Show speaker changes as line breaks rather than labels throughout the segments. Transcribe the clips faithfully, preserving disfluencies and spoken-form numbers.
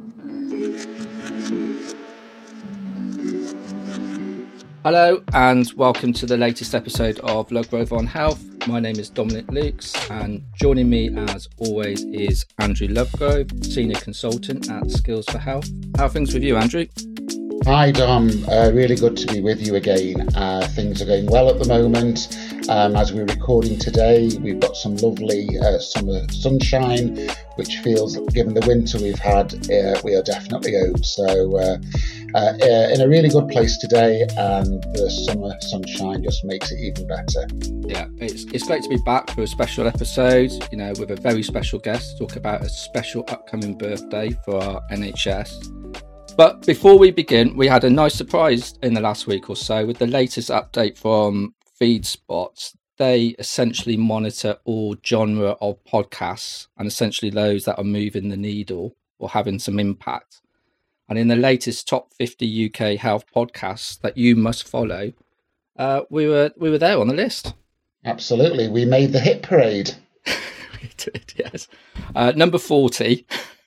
Hello and welcome to the latest episode of Lovegrove on Health. My name is Dominic Lukes and joining me as always is Andrew Lovegrove, Senior Consultant at Skills for Health. How are things with you, Andrew?
Hi Dom, uh, really good to be with you again. Uh, things are going well at the moment. Um, as we're recording today, we've got some lovely uh, summer sunshine, which feels, given the winter we've had, uh, we are definitely owed. So uh, uh, uh, in a really good place today, and the summer sunshine just makes it even better.
Yeah, it's it's great to be back for a special episode, you know, with a very special guest to talk about a special upcoming birthday for our N H S. But before we begin, we had a nice surprise in the last week or so with the latest update from FeedSpot. They essentially monitor all genre of podcasts and essentially those that are moving the needle or having some impact. And in the latest top fifty U K health podcasts that you must follow, uh, we were we were there on the list.
Absolutely, we made the hit parade.
We did, yes. Uh, number forty.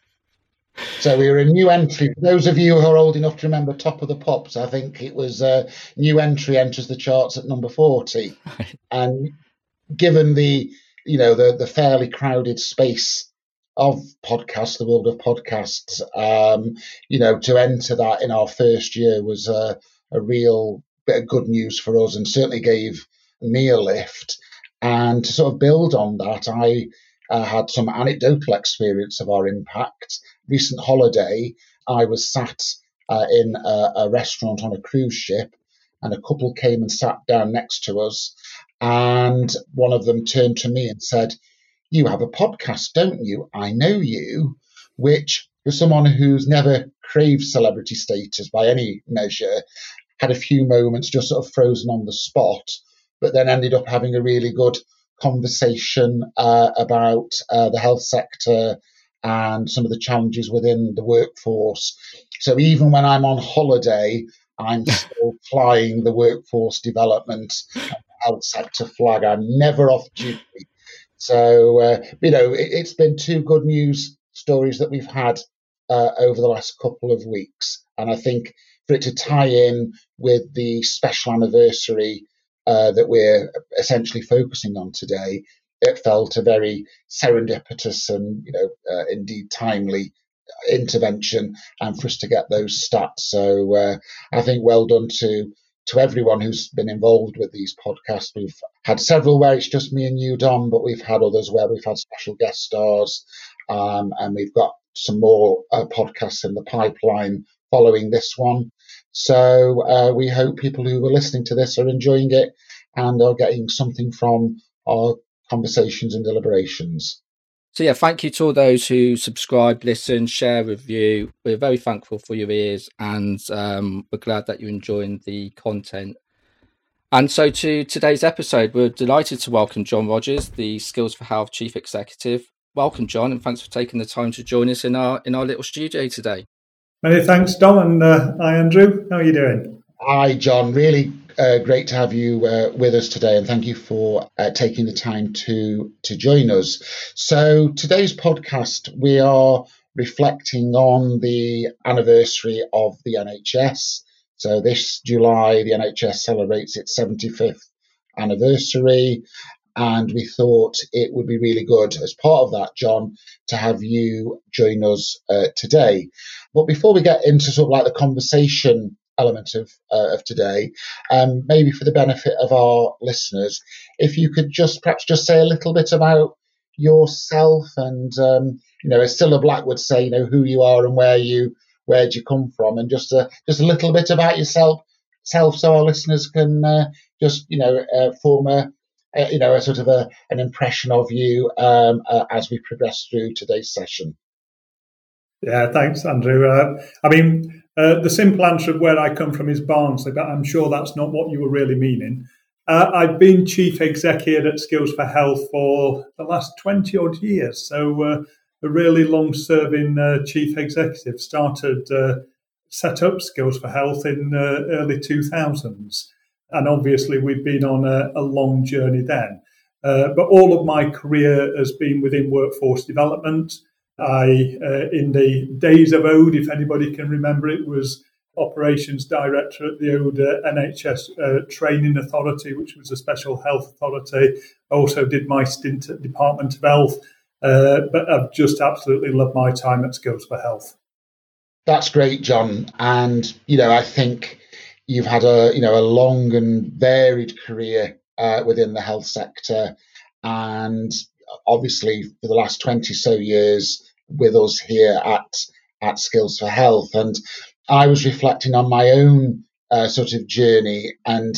So we were a new entry. For those of you who are old enough to remember Top of the Pops, I think it was a new entry enters the charts at number forty. And given the, you know, the, the fairly crowded space of podcasts, the world of podcasts, um, you know, to enter that in our first year was a, a real bit of good news for us and certainly gave me a lift. And to sort of build on that, I uh, had some anecdotal experience of our impact. Recent holiday, I was sat uh, in a, a restaurant on a cruise ship, and a couple came and sat down next to us, and one of them turned to me and said, "You have a podcast, don't you? I know you," which, for someone who's never craved celebrity status by any measure, had a few moments just sort of frozen on the spot, but then ended up having a really good conversation uh, about uh, the health sector and some of the challenges within the workforce. So even when I'm on holiday, I'm still flying the workforce development and health sector flag. I'm never off duty. So, uh, you know, it, it's been two good news stories that we've had uh, over the last couple of weeks. And I think for it to tie in with the special anniversary uh, that we're essentially focusing on today, it felt a very serendipitous and, you know, uh, indeed timely intervention, and for us to get those stats. So uh, I think well done to to everyone who's been involved with these podcasts. We've had several where it's just me and you, Dom, but we've had others where we've had special guest stars, um, and we've got some more uh, podcasts in the pipeline following this one. So uh, we hope people who are listening to this are enjoying it and are getting something from our conversations and deliberations.
So yeah, thank you to all those who subscribe, listen, share, review. We're very thankful for your ears, and um, we're glad that you're enjoying the content. And so to today's episode, we're delighted to welcome John Rogers, the Skills for Health Chief Executive. Welcome, John, and thanks for taking the time to join us in our in our little studio today.
Many thanks, Dom, and uh, hi, Andrew. How are you doing?
Hi, John. Really uh, great to have you uh, with us today, and thank you for uh, taking the time to to join us. So today's podcast, we are reflecting on the anniversary of the N H S. So this July, the N H S celebrates its seventy-fifth anniversary, and we thought it would be really good as part of that, John, to have you join us uh, today. But before we get into sort of like the conversation element of uh, of today, um, maybe for the benefit of our listeners, if you could just perhaps just say a little bit about yourself and, um, you know, as Cilla Black would say, you know, who you are and where you where do you come from, and just a, just a little bit about yourself, self, so our listeners can uh, just, you know, uh, form a, a, you know, a sort of a, an impression of you um, uh, as we progress through today's session.
Yeah, thanks, Andrew. Uh, I mean, uh, the simple answer of where I come from is Barnsley, but I'm sure that's not what you were really meaning. Uh, I've been Chief Executive at Skills for Health for the last twenty odd years, so uh, a really long-serving uh, Chief Executive. Started, uh, set up Skills for Health in uh, early two thousands, and obviously we've been on a, a long journey then. Uh, but all of my career has been within workforce development. I, uh, in the days of O D E, if anybody can remember it, was operations director at the old uh, N H S uh, Training Authority, which was a special health authority. I also did my stint at Department of Health, uh, but I've just absolutely loved my time at Skills for Health.
That's great, John. And, you know, I think you've had a, you know, a long and varied career uh, within the health sector. And obviously for the last twenty so years with us here at, at Skills for Health. And I was reflecting on my own uh, sort of journey, and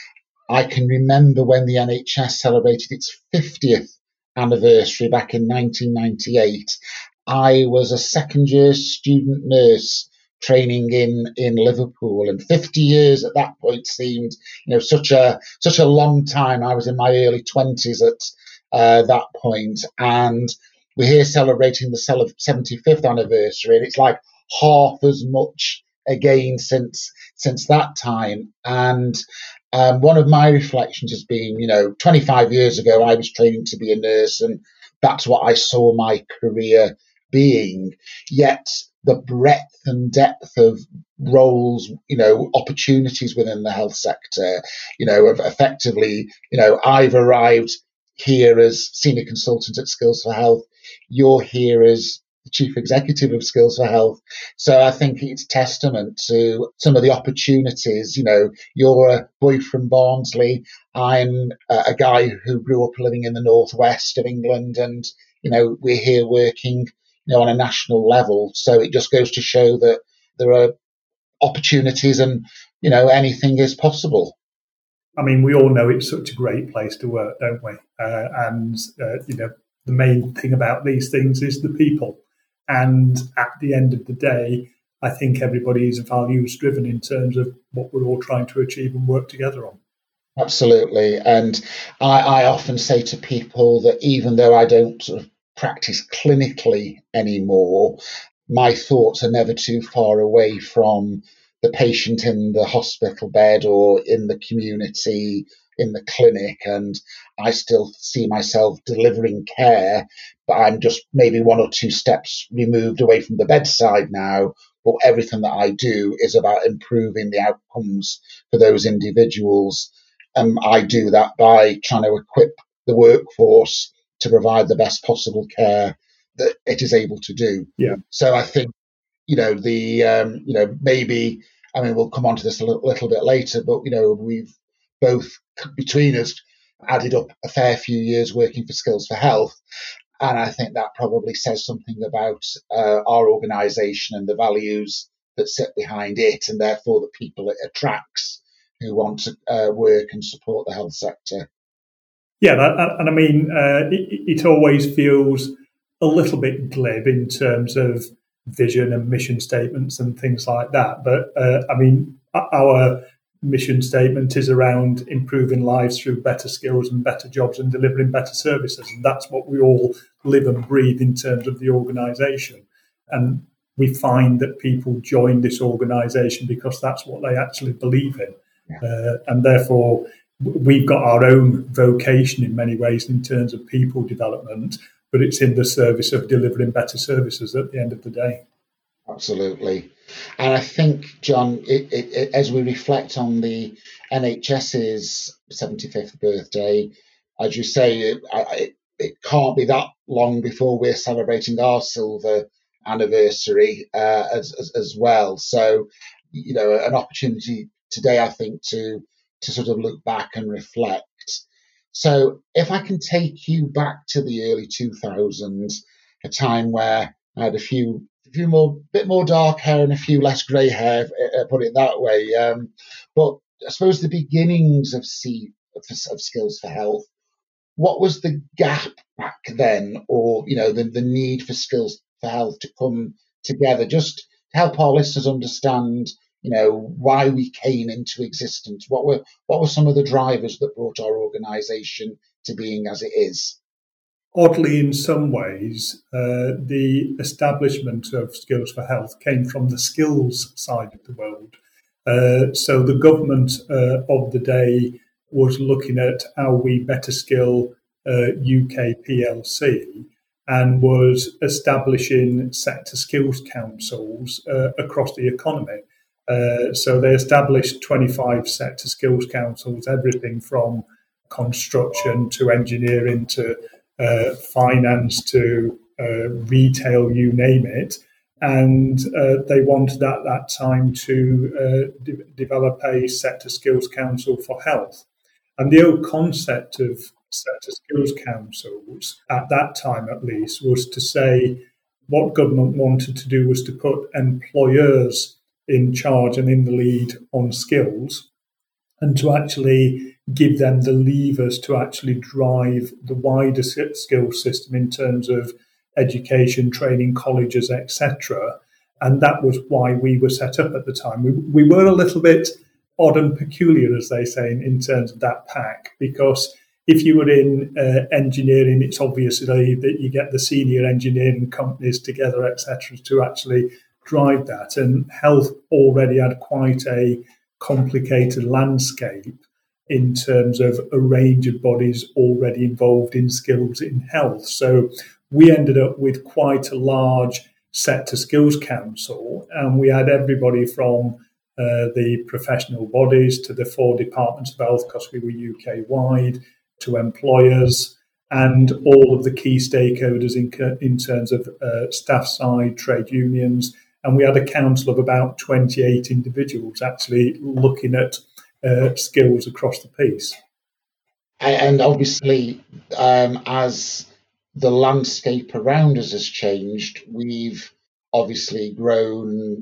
I can remember when the N H S celebrated its fiftieth anniversary back in nineteen ninety-eight. I was a second year student nurse training in, in Liverpool, and fifty years at that point seemed, you know, such a such a long time. I was in my early twenties at uh, that point, and we're here celebrating the seventy-fifth anniversary, and it's like half as much again since since that time. And um, one of my reflections has been, you know, twenty-five years ago, I was training to be a nurse, and that's what I saw my career being. Yet the breadth and depth of roles, you know, opportunities within the health sector, you know, have effectively, you know, I've arrived here as senior consultant at Skills for Health. You're here as the chief executive of Skills for Health. So I think it's testament to some of the opportunities. You know, you're a boy from Barnsley. I'm a guy who grew up living in the northwest of England, and, you know, we're here working, you know, on a national level. So it just goes to show that there are opportunities, and, you know, anything is possible.
I mean, we all know it's such a great place to work, don't we? Uh, and, uh, you know, the main thing about these things is the people. And at the end of the day, I think everybody is values driven in terms of what we're all trying to achieve and work together on.
Absolutely. And I, I often say to people that even though I don't sort of practice clinically anymore, my thoughts are never too far away from the patient in the hospital bed or in the community, in the clinic, and I still see myself delivering care, but I'm just maybe one or two steps removed away from the bedside now. But everything that I do is about improving the outcomes for those individuals. And I do that by trying to equip the workforce to provide the best possible care that it is able to do.
Yeah.
So I think, you know, the, um, you know, maybe, I mean, we'll come on to this a little, little bit later, but, you know, we've both between us added up a fair few years working for Skills for Health. And I think that probably says something about uh, our organisation and the values that sit behind it, and therefore the people it attracts who want to uh, work and support the health sector.
Yeah, that, and I mean, uh, it, it always feels a little bit glib in terms of vision and mission statements and things like that. But uh, I mean, our mission statement is around improving lives through better skills and better jobs and delivering better services. And that's what we all live and breathe in terms of the organisation. And we find that people join this organisation because that's what they actually believe in. Yeah. Uh, and therefore, we've got our own vocation in many ways in terms of people development, but it's in the service of delivering better services at the end of the day.
Absolutely. And I think, John, it, it, it, as we reflect on the NHS's seventy-fifth birthday, as you say, it, it, it can't be that long before we're celebrating our silver anniversary uh, as, as as well. So, you know, an opportunity today, I think, to to sort of look back and reflect. So if I can take you back to the early two thousands, a time where I had a few a few more, bit more dark hair and a few less grey hair, uh, put it that way. Um, but I suppose the beginnings of, C, of, of Skills for Health, what was the gap back then, or, you know, the, the need for Skills for Health to come together, just to help our listeners understand, you know, why we came into existence? What were what were some of the drivers that brought our organisation to being as it is?
Oddly, in some ways, uh, the establishment of Skills for Health came from the skills side of the world. Uh, so the government uh, of the day was looking at how we better skill uh, U K P L C, and was establishing sector skills councils uh, across the economy. Uh, so they established twenty-five sector skills councils, everything from construction to engineering to uh, finance to uh, retail, you name it. And uh, they wanted at that time to uh, de- develop a sector skills council for health. And the old concept of sector skills councils, at that time at least, was to say what government wanted to do was to put employers in charge and in the lead on skills, and to actually give them the levers to actually drive the wider skills system in terms of education, training, colleges, et cetera. And that was why we were set up at the time. We, we were a little bit odd and peculiar, as they say, in, in terms of that pack, because if you were in uh, engineering, it's obviously that you get the senior engineering companies together, et cetera, to actually drive that. And health already had quite a complicated landscape in terms of a range of bodies already involved in skills in health. So we ended up with quite a large sector skills council, and we had everybody from uh, the professional bodies to the four departments of health, because we were U K wide, to employers, and all of the key stakeholders in, in terms of uh, staff side, trade unions. And we had a council of about twenty-eight individuals actually looking at uh, skills across the piece.
And obviously, um, as the landscape around us has changed, we've obviously grown,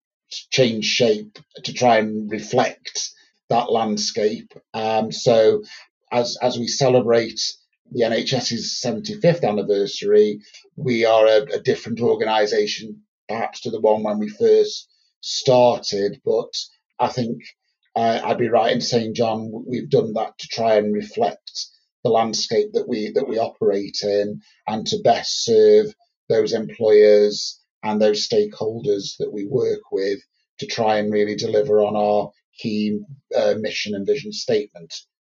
changed shape to try and reflect that landscape. Um, so as as we celebrate the NHS's seventy-fifth anniversary, we are a, a different organisation perhaps to the one when we first started. But I think uh, I'd be right in saying, John, we've done that to try and reflect the landscape that we that we operate in, and to best serve those employers and those stakeholders that we work with, to try and really deliver on our key uh, mission and vision statement.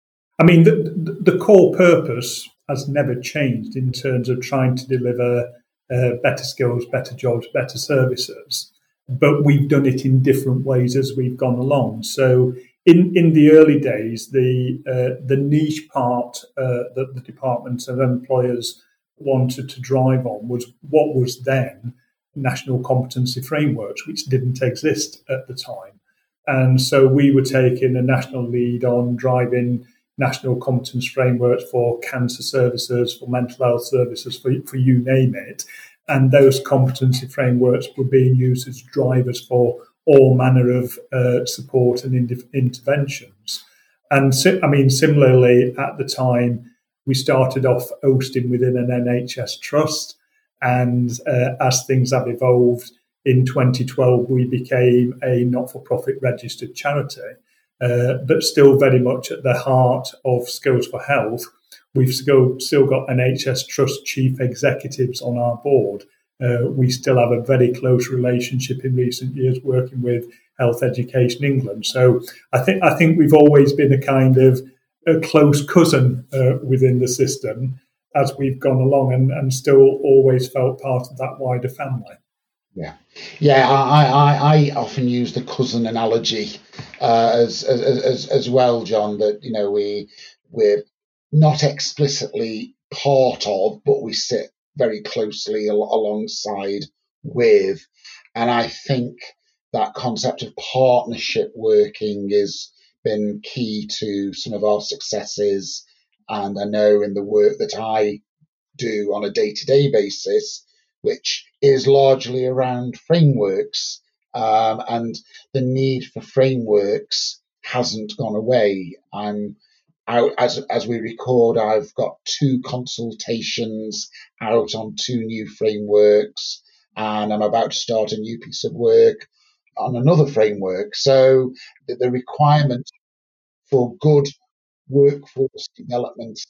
I mean, the, the core purpose has never changed in terms of trying to deliver uh, better skills, better jobs, better services. But we've done it in different ways as we've gone along. So in, in the early days, the uh, the niche part uh, that the departments and employers wanted to drive on was what was then national competency frameworks, which didn't exist at the time. And so we were taking a national lead on driving national competence frameworks for cancer services, for mental health services, for, for you name it. And those competency frameworks were being used as drivers for all manner of uh, support and in- interventions. And si- I mean, similarly, at the time, we started off hosting within an N H S trust. And uh, as things have evolved, in twenty twelve, we became a not-for-profit registered charity. Uh, but still very much at the heart of Skills for Health. We've still, still got N H S Trust chief executives on our board. Uh, we still have a very close relationship in recent years working with Health Education England. So I think I think we've always been a kind of a close cousin uh, within the system as we've gone along, and, and still always felt part of that wider family.
Yeah, yeah. I, I, I often use the cousin analogy uh, as, as as as well, John. That you know we we're not explicitly part of, but we sit very closely al- alongside with, and I think that concept of partnership working has been key to some of our successes. And I know in the work that I do on a day-to-day basis, which is largely around frameworks, um, and the need for frameworks hasn't gone away. I'm out, as as we record, I've got two consultations out on two new frameworks, and I'm about to start a new piece of work on another framework. So the, the requirement for good workforce development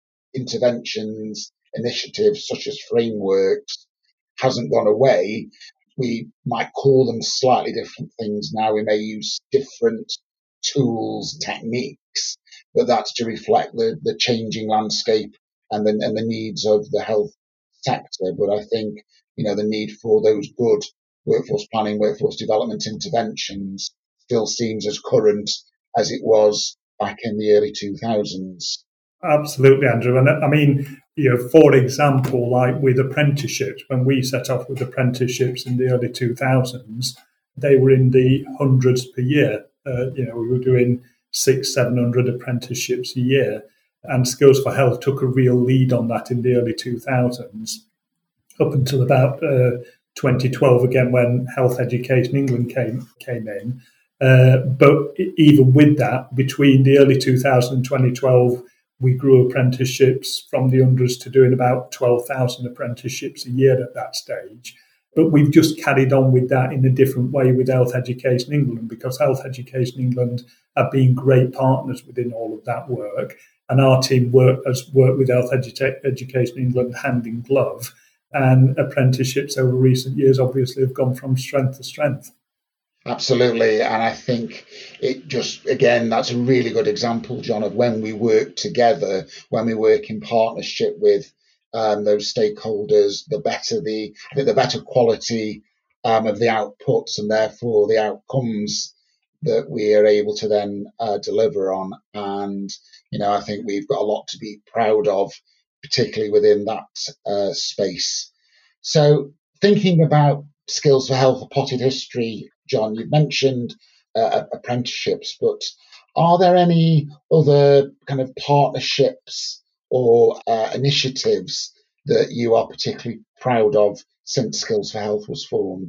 interventions, initiatives such as frameworks hasn't gone away. We might call them slightly different things now. We may use different tools, techniques, but that's to reflect the, the changing landscape and the, and the needs of the health sector, but I think, you know, the need for those good workforce planning, workforce development interventions still seems as current as it was back in the early two thousands.
Absolutely, Andrew. And I mean, you know, for example, like with apprenticeships, when we set off with apprenticeships in the early two thousands, they were in the hundreds per year. Uh, you know, we were doing six, seven hundred apprenticeships a year. And Skills for Health took a real lead on that in the early two thousands, up until about uh, twenty twelve, again, when Health Education England came, came in. Uh, but even with that, between the early two thousands and twenty twelve, we grew apprenticeships from the hundreds to doing about twelve thousand apprenticeships a year at that stage. But we've just carried on with that in a different way with Health Education England, because Health Education England have been great partners within all of that work. And our team work, has worked with Health Edu- Education England hand in glove. And apprenticeships over recent years obviously have gone from strength to strength.
Absolutely. And I think it just, again, that's a really good example, John, of when we work together, when we work in partnership with um, those stakeholders, the better the, I think the better quality um, of the outputs and therefore the outcomes that we are able to then uh, deliver on. And, you know, I think we've got a lot to be proud of, particularly within that uh, space. So thinking about Skills for Health, a potted history, John, you've mentioned uh, apprenticeships, but are there any other kind of partnerships or uh, initiatives that you are particularly proud of since Skills for Health was formed?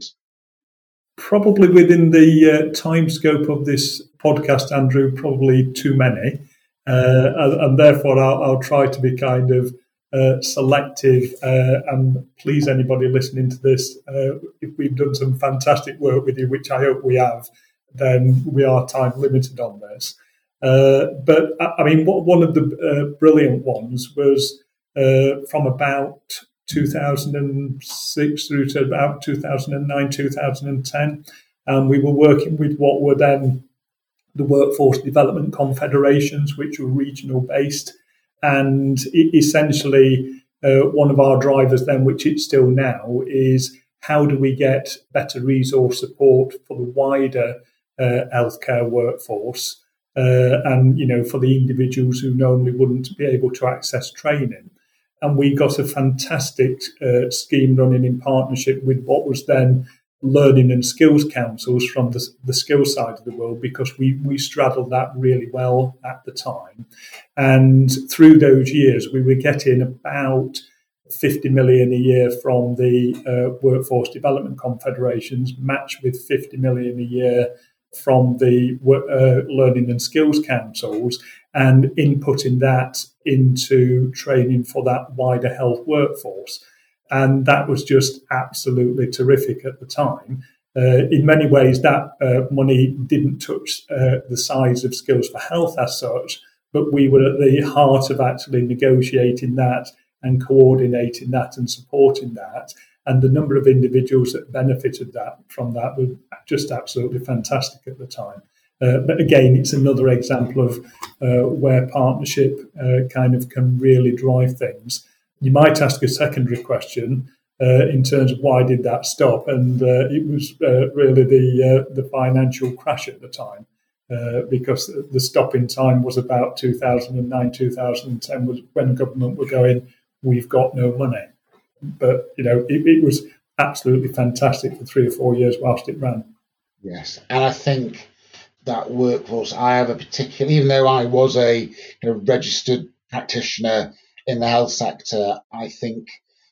Probably within the uh, time scope of this podcast, Andrew, probably too many. Uh, and, and therefore, I'll, I'll try to be kind of uh, selective uh, and please anybody listening to this. Uh, if we've done some fantastic work with you, which I hope we have, then we are time limited on this. Uh, but I mean, one of the uh, brilliant ones was uh, from about two thousand six through to about two thousand nine, two thousand ten. And we were working with what were then the Workforce Development Confederations, which were regional based. And essentially, uh, one of our drivers then, which it's still now, is how do we get better resource support for the wider uh, healthcare workforce uh, and, you know, for the individuals who normally wouldn't be able to access training. And we got a fantastic uh, scheme running in partnership with what was then learning and skills councils from the, the skills side of the world, because we, we straddled that really well at the time. And through those years, we were getting about fifty million a year from the uh, Workforce Development Confederations, matched with fifty million a year from the uh, learning and skills councils, and inputting that into training for that wider health workforce. And that was just absolutely terrific at the time. Uh, in many ways, that uh, money didn't touch uh, the size of Skills for Health as such, but we were at the heart of actually negotiating that and coordinating that and supporting that. And the number of individuals that benefited that from that were just absolutely fantastic at the time. Uh, but again, it's another example of uh, where partnership uh, kind of can really drive things. You might ask a secondary question uh, in terms of why did that stop? And uh, it was uh, really the uh, the financial crash at the time, uh, because the stopping time was about two thousand nine, two thousand ten, was when government were going, we've got no money. But, you know, it, it was absolutely fantastic for three or four years whilst it ran.
Yes, and I think that workforce, I have a particular, even though I was a kind of registered practitioner in the health sector, I think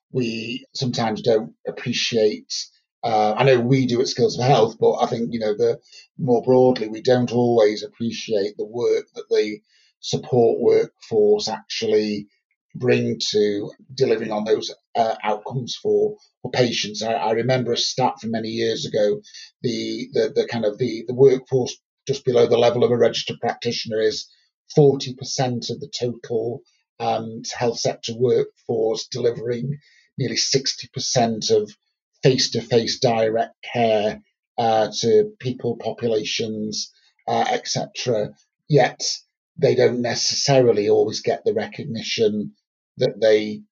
we sometimes don't appreciate, uh, I know we do at Skills for Health, but I think, you know, the more broadly, we don't always appreciate the work that the support workforce actually bring to delivering on those uh, outcomes for, for patients. I, I remember a stat from many years ago, the, the, the kind of the, the workforce just below the level of a registered practitioner is forty percent of the total um, health sector workforce, delivering nearly sixty percent of face-to-face direct care uh, to people, populations, uh, et cetera. Yet they don't necessarily always get the recognition that they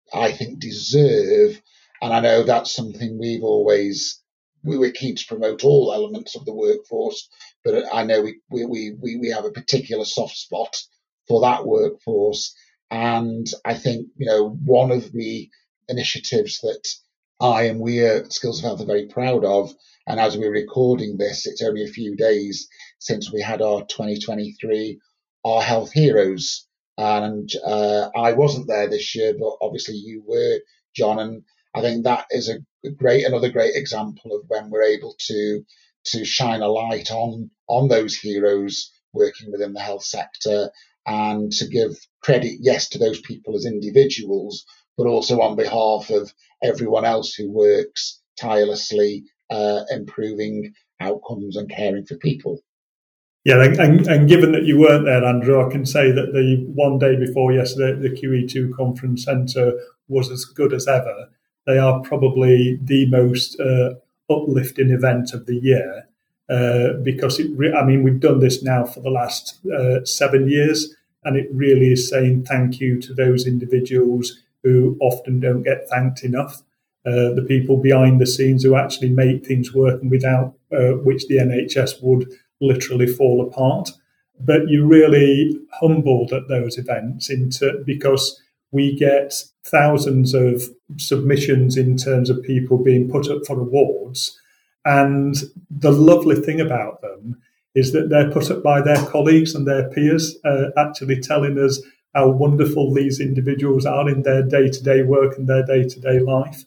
I think, deserve. And I know that's something we've always, we were keen to promote all elements of the workforce, but I know we, we, we, we have a particular soft spot for that workforce. And I think, you know, one of the initiatives that I and we at Skills for Health are very proud of, and as we're recording this, it's only a few days since we had our twenty twenty-three Our Health Heroes. And uh, I wasn't there this year, but obviously you were, John. And I think that is a great, another great example of when we're able to to shine a light on on those heroes working within the health sector, and to give credit, yes, to those people as individuals, but also on behalf of everyone else who works tirelessly, uh, improving outcomes and caring for people.
Yeah, and, and given that you weren't there, Andrew, I can say that the one day before yesterday, the Q E two Conference Centre was as good as ever. They are probably the most uh, uplifting event of the year uh, because, it re- I mean, we've done this now for the last uh, seven years, and it really is saying thank you to those individuals who often don't get thanked enough. Uh, the people behind the scenes who actually make things work, and without uh, which the N H S would literally fall apart. But you're really humbled at those events into because we get thousands of submissions in terms of people being put up for awards. And the lovely thing about them is that they're put up by their colleagues and their peers, uh, actually telling us how wonderful these individuals are in their day-to-day work and their day-to-day life.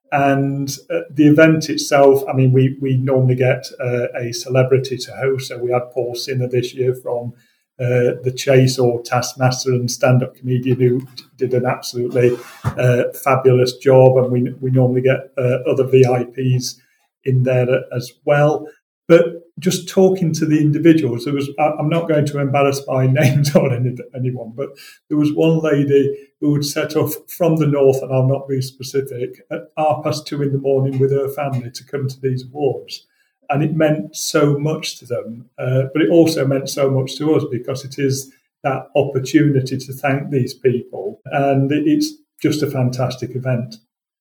And uh, the event itself, I mean, we, we normally get uh, a celebrity to host. So we had Paul Sinner this year from uh, The Chase or Taskmaster, and stand-up comedian who did an absolutely uh, fabulous job. And we we normally get uh, other V I Ps in there as well. But just talking to the individuals, there was, I'm not going to embarrass by names or any, anyone, but there was one lady who would set off from the north, and I'll not be specific, at half past two in the morning with her family to come to these awards. And it meant so much to them, uh, but it also meant so much to us because it is that opportunity to thank these people. And it's just a fantastic event.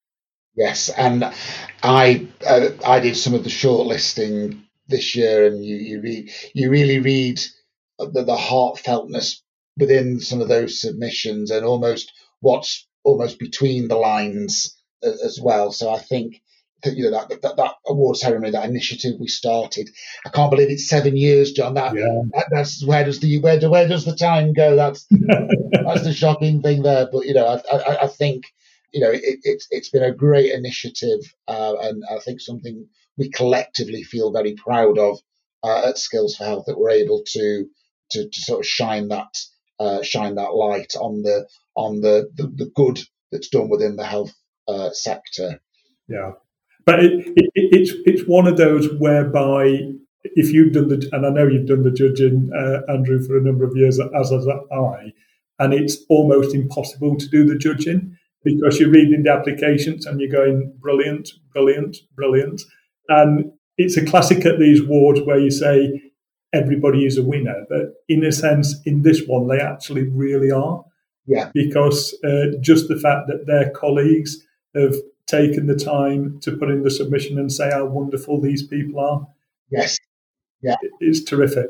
Yes, and I uh, I did some of the shortlisting this year, and you you, read, you really read the, the heartfeltness within some of those submissions, and almost what's almost between the lines as, as well. So I think that, you know, that, that that award ceremony, that initiative we started, I can't believe it's seven years, John. That,
yeah.
that that's where does the where do where does the time go? That's that's the shocking thing there. But you know, I I, I think. You know, it, it's it's been a great initiative, uh, and I think something we collectively feel very proud of uh, at Skills for Health, that we're able to to, to sort of shine that uh, shine that light on the on the, the, the good that's done within the health uh, sector.
Yeah, but it, it, it's it's one of those whereby if you've done the, and I know you've done the judging, uh, Andrew, for a number of years, as as I, and it's almost impossible to do the judging, because you're reading the applications and you're going, brilliant, brilliant, brilliant. And it's a classic at these awards where you say everybody is a winner. But in a sense, in this one, they actually really are.
Yeah.
Because uh, just the fact that their colleagues have taken the time to put in the submission and say how wonderful these people are.
Yes. Yeah.
It's terrific.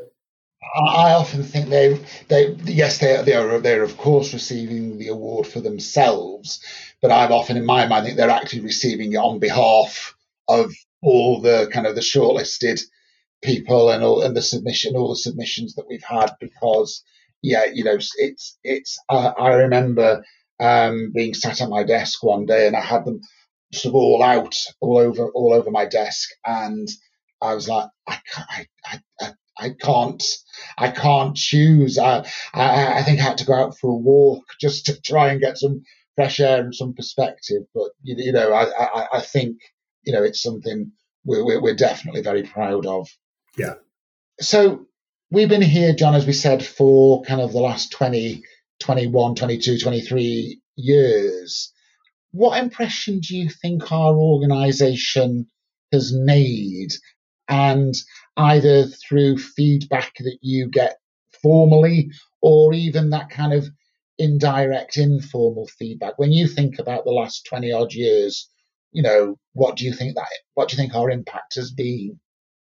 I often think they, they, yes, they, they are, they're of course receiving the award for themselves, but I'm often in my mind think they're actually receiving it on behalf of all the kind of the shortlisted people and all and the submission, all the submissions that we've had. Because, yeah, you know, it's it's. Uh, I remember um, being sat at my desk one day, and I had them sort of all out, all over, all over my desk, and I was like, I can't, I, I, I I can't, I can't choose. I, I, I think I had to go out for a walk just to try and get some fresh air and some perspective. But you, you know, I, I, I think you know it's something we're, we're we're definitely very proud of.
Yeah.
So we've been here, John, as we said, for kind of the last twenty, twenty-one, twenty-two, twenty-three years. What impression do you think our organisation has made? And either through feedback that you get formally, or even that kind of indirect, informal feedback. When you think about the last twenty odd years, you know, what do you think that, what do you think our impact has been?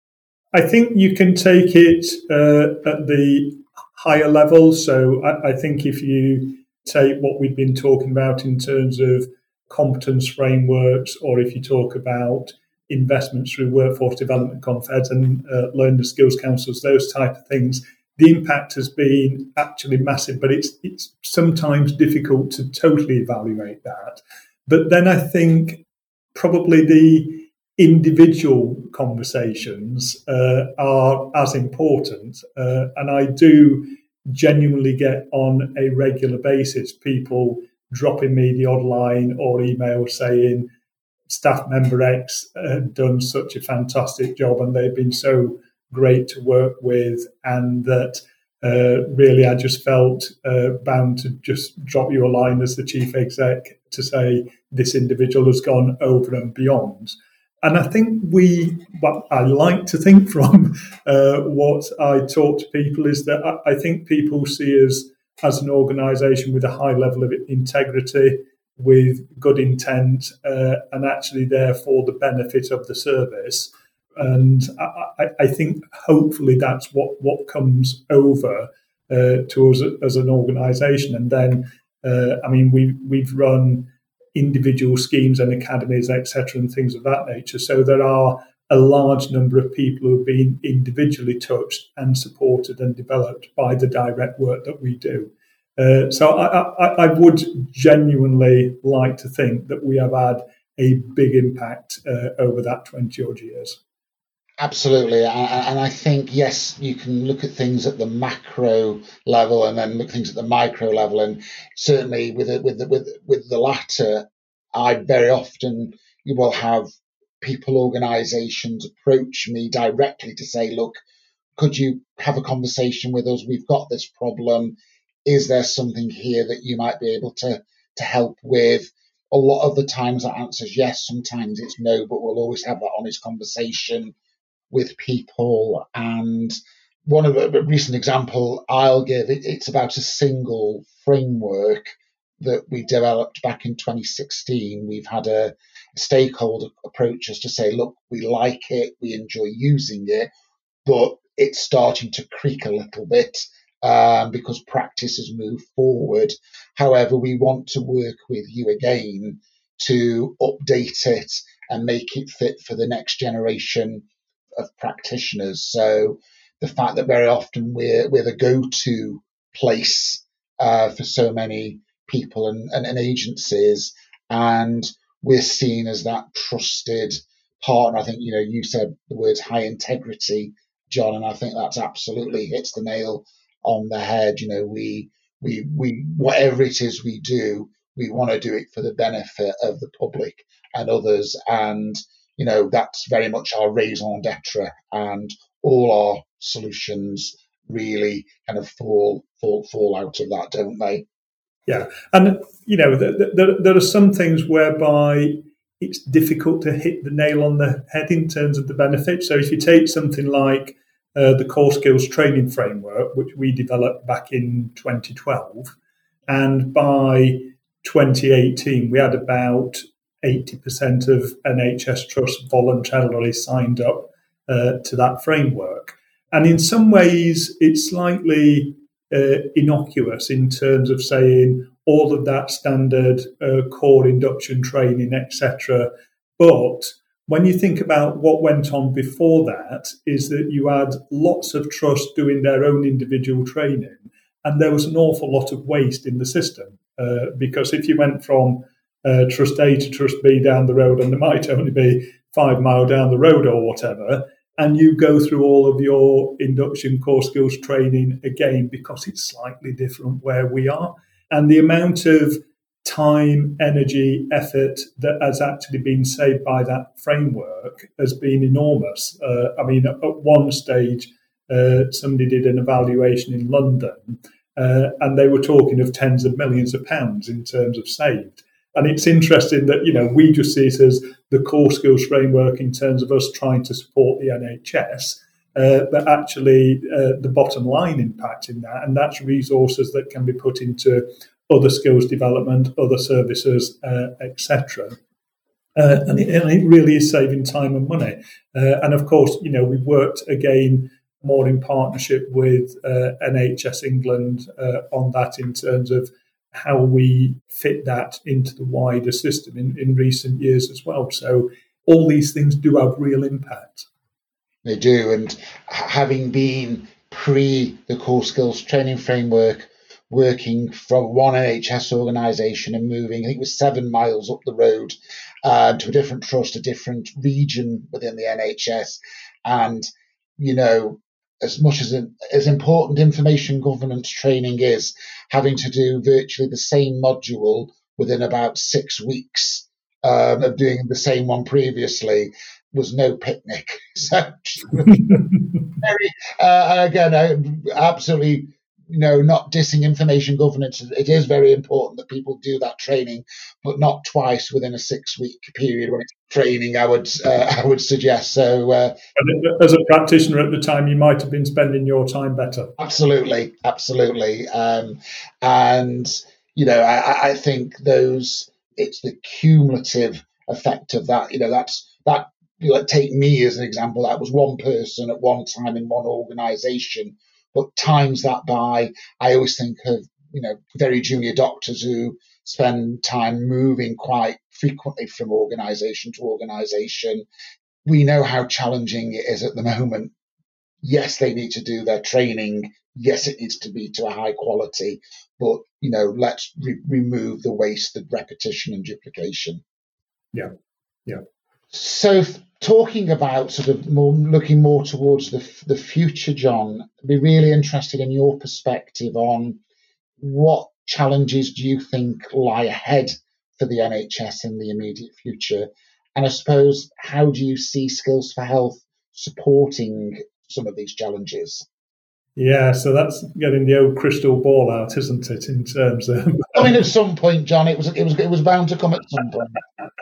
I think you can take it uh, at the higher level. So I, I think if you take what we've been talking about in terms of competence frameworks, or if you talk about investments through workforce development confeds and uh, learning skills councils, those type of things, the impact has been actually massive, but it's it's sometimes difficult to totally evaluate that. But then I think probably the individual conversations uh, are as important. Uh, and I do genuinely get on a regular basis people dropping me the odd line or email saying staff member X had done such a fantastic job and they've been so great to work with, and that uh, really I just felt uh, bound to just drop you a line as the chief exec to say this individual has gone over and beyond. And I think we, what I like to think from uh, what I talk to people is that I, I think people see us as an organisation with a high level of integrity, with good intent, uh, and actually there for the benefit of the service. And I, I think hopefully that's what, what comes over uh, to us as an organisation. And then, uh, I mean, we, we've run individual schemes and academies, et cetera, and things of that nature. So there are a large number of people who have been individually touched and supported and developed by the direct work that we do. Uh, so I, I, I would genuinely like to think that we have had a big impact uh, over that twenty odd years.
Absolutely, and I think, yes, you can look at things at the macro level and then look at things at the micro level, and certainly with it, with the, with with the latter, I very often you will have people, organisations approach me directly to say, look, could you have a conversation with us? We've got this problem. Is there something here that you might be able to to help with? A lot of the times that answer is yes, sometimes it's no, but we'll always have that honest conversation with people. And one of the recent example I'll give, it, it's about a single framework that we developed back in twenty sixteen. We've had a, a stakeholder approach us to say, look, we like it, we enjoy using it, but it's starting to creak a little bit um, because practice has moved forward. However, we want to work with you again to update it and make it fit for the next generation of practitioners. So the fact that very often we're we're the go-to place uh, for so many people and, and, and agencies, and we're seen as that trusted partner. I think, you know, you said the words high integrity, John, and I think that's absolutely hits the nail on the head. You know, we we we whatever it is we do, we want to do it for the benefit of the public and others, and you know, that's very much our raison d'etre, and all our solutions really kind of fall fall fall out of that, don't they?
Yeah, and you know, there, there, there are some things whereby it's difficult to hit the nail on the head in terms of the benefit. So if you take something like uh, the Core Skills Training Framework, which we developed back in twenty twelve, and by twenty eighteen we had about eighty percent of N H S trusts voluntarily signed up uh, to that framework. And in some ways, it's slightly uh, innocuous in terms of saying all of that standard uh, core induction training, et cetera. But when you think about what went on before that, is that you had lots of trusts doing their own individual training, and there was an awful lot of waste in the system. Uh, because if you went from Uh, trust A to trust B down the road, and there might only be five mile down the road or whatever, and you go through all of your induction core skills training again because it's slightly different where we are. And the amount of time, energy, effort that has actually been saved by that framework has been enormous. Uh, I mean, at one stage, uh, somebody did an evaluation in London, uh, and they were talking of tens of millions of pounds in terms of saved. And it's interesting that, you know, we just see it as the core skills framework in terms of us trying to support the N H S, uh, but actually uh, the bottom line impact in that, and that's resources that can be put into other skills development, other services, uh, et cetera. Uh, and, it, and it really is saving time and money. Uh, and of course, you know, we've worked again more in partnership with uh, N H S England uh, on that in terms of how we fit that into the wider system in, in recent years as well. So all these things do have real impact.
They do. And having been pre the core skills training framework, working from one N H S organisation and moving, I think it was seven miles up the road uh, to a different trust, a different region within the N H S. And, you know, as much as as important information governance training is, having to do virtually the same module within about six weeks um, of doing the same one previously was no picnic. So, very, uh, again, I, absolutely, you know, not dissing information governance. It is very important that people do that training, but not twice within a six-week period when it's training. I would, uh, I would suggest. So, uh,
as a practitioner at the time, you might have been spending your time better.
Absolutely, absolutely, um, and you know, I, I think those it's the cumulative effect of that. You know, that's that. You know, take me as an example. That was one person at one time in one organisation. But times that by, I always think of, you know, very junior doctors who spend time moving quite frequently from organisation to organisation. We know how challenging it is at the moment. Yes, they need to do their training. Yes, it needs to be to a high quality. But, you know, let's re- remove the waste, the repetition and duplication.
Yeah, yeah.
So talking about sort of more looking more towards the the future, John, I'd be really interested in your perspective on what challenges do you think lie ahead for the N H S in the immediate future? And I suppose, how do you see Skills for Health supporting some of these challenges?
Yeah, so that's getting the old crystal ball out, isn't it? In terms of,
I mean, at some point, John, it was it was it was bound to come at some point.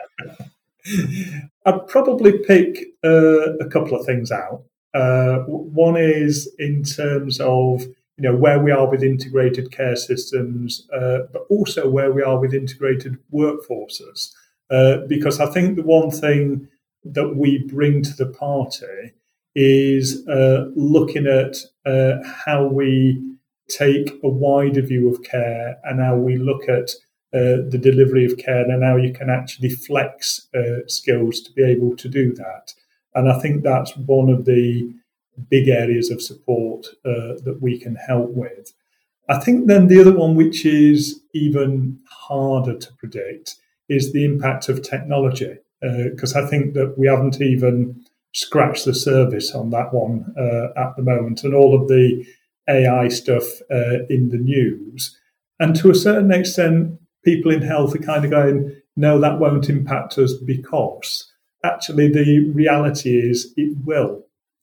I'd probably pick uh, a couple of things out. Uh, one is in terms of, you know, where we are with integrated care systems, uh, but also where we are with integrated workforces. Uh, because I think the one thing that we bring to the party is uh, looking at uh, how we take a wider view of care and how we look at Uh, the delivery of care and how you can actually flex uh, skills to be able to do that. And I think that's one of the big areas of support uh, that we can help with. I think then the other one, which is even harder to predict, is the impact of technology, because uh, I think that we haven't even scratched the surface on that one uh, at the moment, and all of the A I stuff uh, in the news. And to a certain extent, people in health are kind of going, no, that won't impact us, because actually the reality is it will.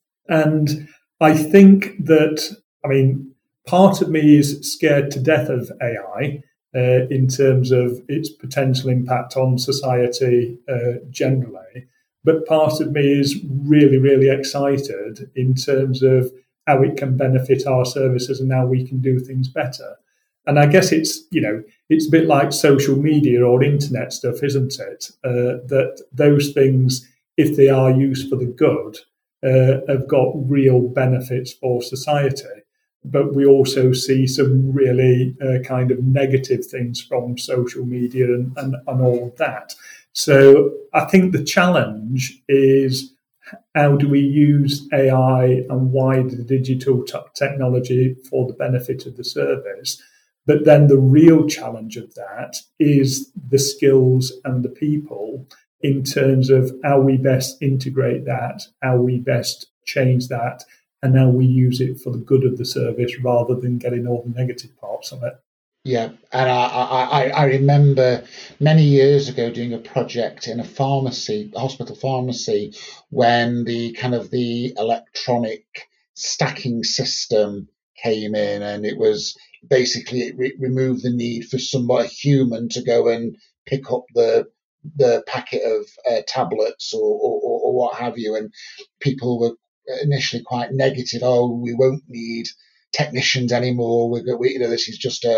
And I think that, I mean, part of me is scared to death of A I uh, in terms of its potential impact on society uh, generally. But part of me is really, really excited in terms of how it can benefit our services and how we can do things better. And I guess it's, you know, it's a bit like social media or internet stuff, isn't it? Uh, that those things, if they are used for the good, uh, have got real benefits for society. But we also see some really uh, kind of negative things from social media and, and, and all of that. So I think the challenge is, how do we use A I and wider digital t- technology for the benefit of the service? But then the real challenge of that is the skills and the people in terms of how we best integrate that, how we best change that, and how we use it for the good of the service rather than getting all the negative parts of it.
Yeah, and I, I, I remember many years ago doing a project in a pharmacy, a hospital pharmacy, when the kind of the electronic stacking system came in, and it was basically it re- removed the need for somebody human to go and pick up the the packet of uh, tablets or, or, or what have you, and people were initially quite negative. Oh, we won't need technicians anymore. We're we, you know, this is just a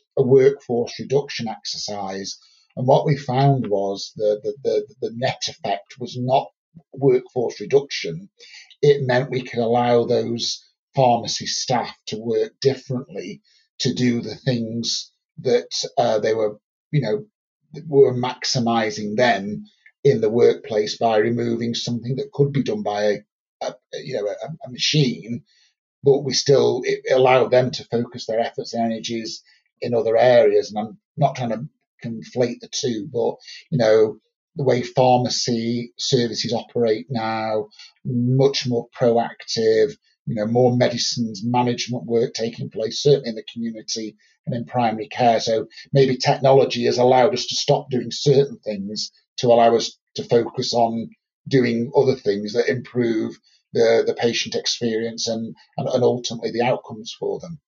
a workforce reduction exercise. And what we found was the, the, the, the net effect was not workforce reduction. It meant we could allow those pharmacy staff to work differently, to do the things that uh, they were, you know, were maximising them in the workplace by removing something that could be done by a, a you know, a, a machine, but we still it allowed them to focus their efforts and energies in other areas. And I'm not trying to conflate the two, but you know, the way pharmacy services operate now, much more proactive, you know, more medicines management work taking place, certainly in the community and in primary care. So maybe technology has allowed us to stop doing certain things to allow us to focus on doing other things that improve the, the patient experience and, and, and ultimately the outcomes for them.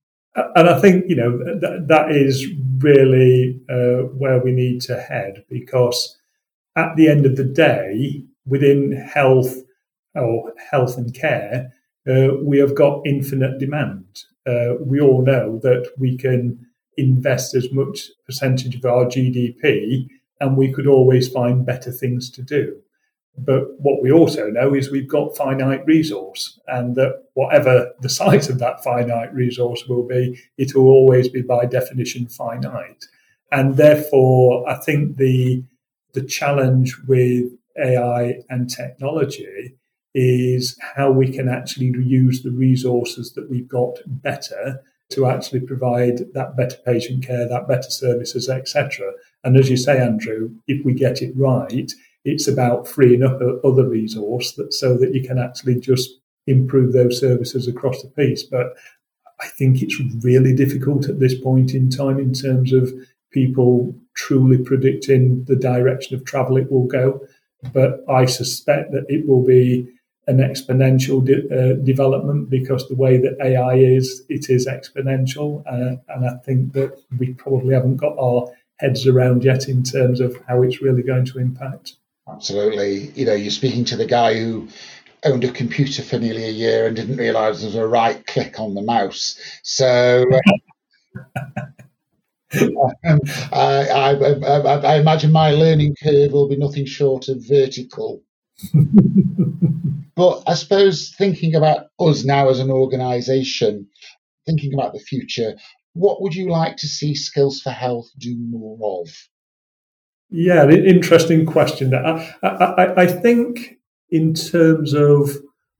And I think, you know, that, that is really uh, where we need to head, because at the end of the day, within health or health and care, uh, we have got infinite demand. Uh, we all know that we can invest as much percentage of our G D P and we could always find better things to do. But what we also know is we've got finite resource, and that whatever the size of that finite resource will be, it will always be by definition finite. And therefore, I think the the challenge with A I and technology is how we can actually use the resources that we've got better to actually provide that better patient care, that better services, et cetera. And as you say, Andrew, if we get it right, it's about freeing up other resource that, so that you can actually just improve those services across the piece. But I think it's really difficult at this point in time in terms of people truly predicting the direction of travel it will go. But I suspect that it will be an exponential de- uh, development, because the way that A I is, it is exponential. Uh, and I think that we probably haven't got our heads around yet in terms of how it's really going to impact.
Absolutely. You know, you're speaking to the guy who owned a computer for nearly a year and didn't realise there was a right click on the mouse. So um, I, I, I, I imagine my learning curve will be nothing short of vertical. But I suppose thinking about us now as an organisation, thinking about the future, what would you like to see Skills for Health do more of?
Yeah, an interesting question. I, I, I think in terms of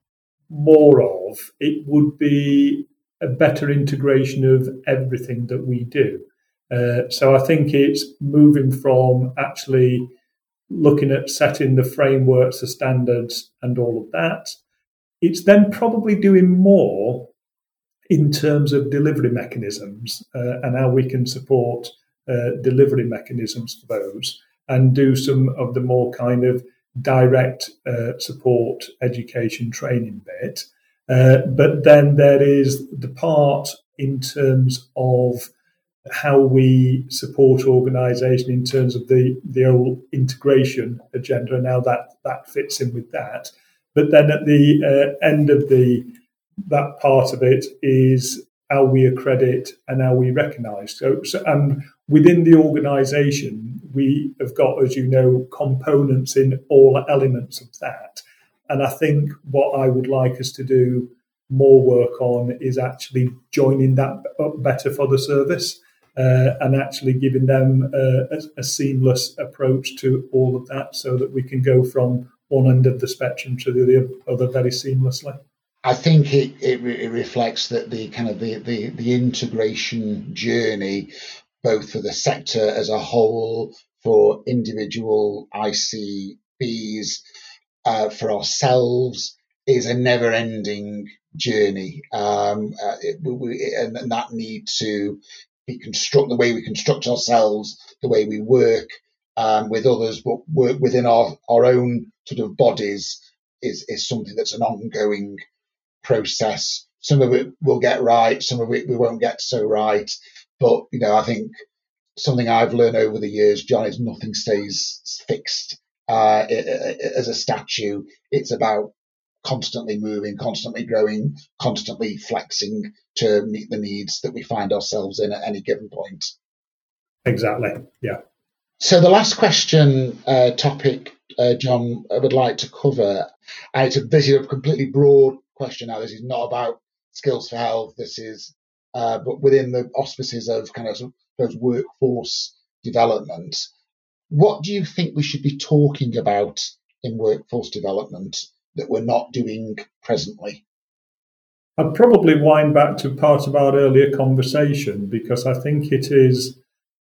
more of, it would be a better integration of everything that we do. Uh, so I think it's moving from actually looking at setting the frameworks, the standards and all of that. It's then probably doing more in terms of delivery mechanisms uh, and how we can support uh, delivery mechanisms for those, and do some of the more kind of direct uh, support, education, training bit. Uh, but then there is the part in terms of how we support organisation in terms of the, the whole integration agenda and how that, that fits in with that. But then at the uh, end of the that part of it is how we accredit and how we recognise. So, so, and within the organisation, we have got, as you know, components in all elements of that. And I think what I would like us to do more work on is actually joining that up better for the service uh, and actually giving them uh, a, a seamless approach to all of that, so that we can go from one end of the spectrum to the other very seamlessly.
I think it, it, it reflects that the kind of the, the, the integration journey, both for the sector as a whole, for individual I C Bs, uh, for ourselves, is a never-ending journey. Um, uh, it, we, and, and that need to be construct the way we construct ourselves, the way we work um, with others, but work within our, our own sort of bodies is, is something that's an ongoing process. Some of it we'll get right, some of it we won't get so right. But, you know, I think something I've learned over the years, John, is nothing stays fixed uh, as a statue. It's about constantly moving, constantly growing, constantly flexing to meet the needs that we find ourselves in at any given point.
Exactly, yeah.
So the last question uh, topic, uh, John, I would like to cover, and it's a, this is a completely broad question now. This is not about Skills for Health. This is, uh, but within the auspices of kind of those workforce development, what do you think we should be talking about in workforce development that we're not doing presently?
I'd probably wind back to part of our earlier conversation, because I think it is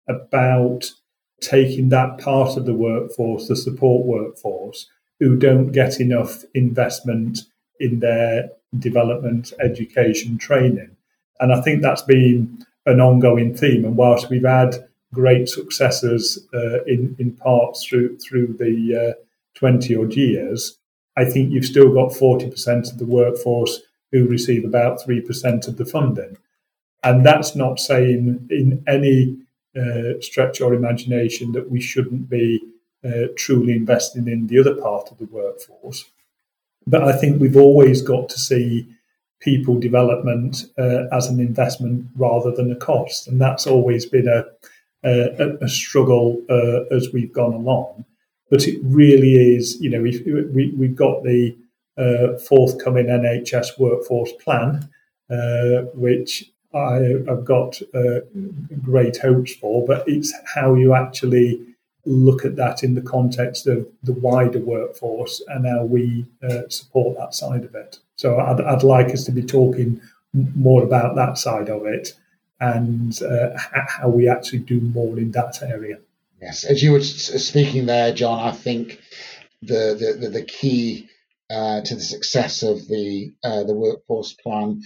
about taking that part of the workforce, the support workforce, who don't get enough investment in their development, education, training. And I think that's been an ongoing theme. And whilst we've had great successes uh, in, in parts through, through the uh, twenty odd years, I think you've still got forty percent of the workforce who receive about three percent of the funding. And that's not saying in any uh, stretch or imagination that we shouldn't be uh, truly investing in the other part of the workforce. But I think we've always got to see people development uh, as an investment rather than a cost. And that's always been a, a, a struggle uh, as we've gone along. But it really is, you know, we've, we, we've got the uh, forthcoming N H S workforce plan, uh, which I, I've got uh, great hopes for, but it's how you actually look at that in the context of the wider workforce and how we uh, support that side of it. So I'd, I'd like us to be talking more about that side of it and uh, how we actually do more in that area.
Yes, as you were speaking there, John, I think the the, the, the key uh, to the success of the uh, the workforce plan,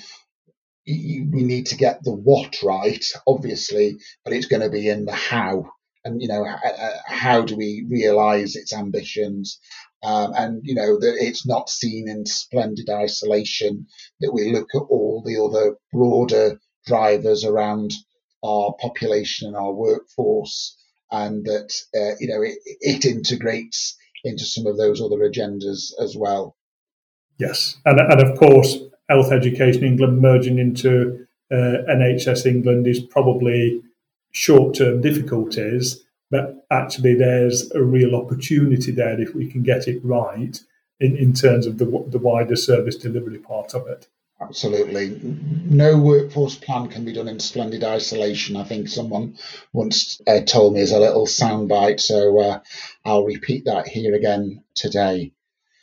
we need to get the what right, obviously, but it's going to be in the how. And, you know, how do we realise its ambitions? Um, and, you know, that it's not seen in splendid isolation, that we look at all the other broader drivers around our population and our workforce, and that, uh, you know, it, it integrates into some of those other agendas as well.
Yes. And, and of course, Health Education England merging into uh, N H S England is probably short-term difficulties, but actually there's a real opportunity there if we can get it right in, in terms of the, the wider service delivery part of it.
Absolutely. No workforce plan can be done in splendid isolation. I think someone once uh, told me as a little soundbite, so uh, I'll repeat that here again today.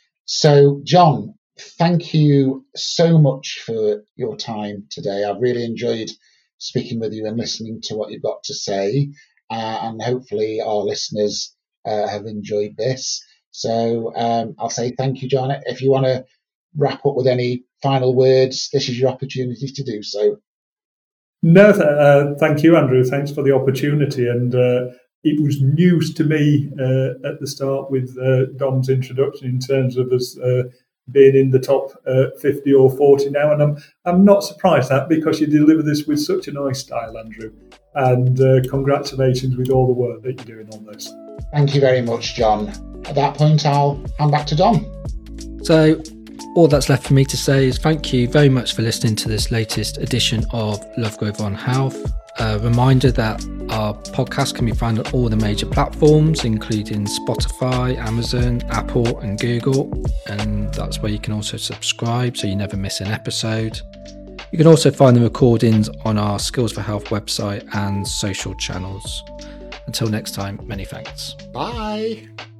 So, John, thank you so much for your time today. I've really enjoyed speaking with you and listening to what you've got to say, uh, and hopefully our listeners uh, have enjoyed this. So um, I'll say thank you, John. If you want to wrap up with any final words, this is your opportunity to do so.
No, th- uh, thank you, Andrew. Thanks for the opportunity. And uh, it was news to me uh, at the start with uh, Dom's introduction in terms of us uh, being in the top uh, fifty or forty now. And I'm I'm not surprised at that, because you deliver this with such a nice style, Andrew. And uh, congratulations with all the work that you're doing on this.
Thank you very much, John. At that point, I'll hand back to Dom.
So all that's left for me to say is thank you very much for listening to this latest edition of Lovegrove on Health. A reminder that our podcast can be found on all the major platforms, including Spotify, Amazon, Apple and Google. And that's where you can also subscribe so you never miss an episode. You can also find the recordings on our Skills for Health website and social channels. Until next time, many thanks.
Bye.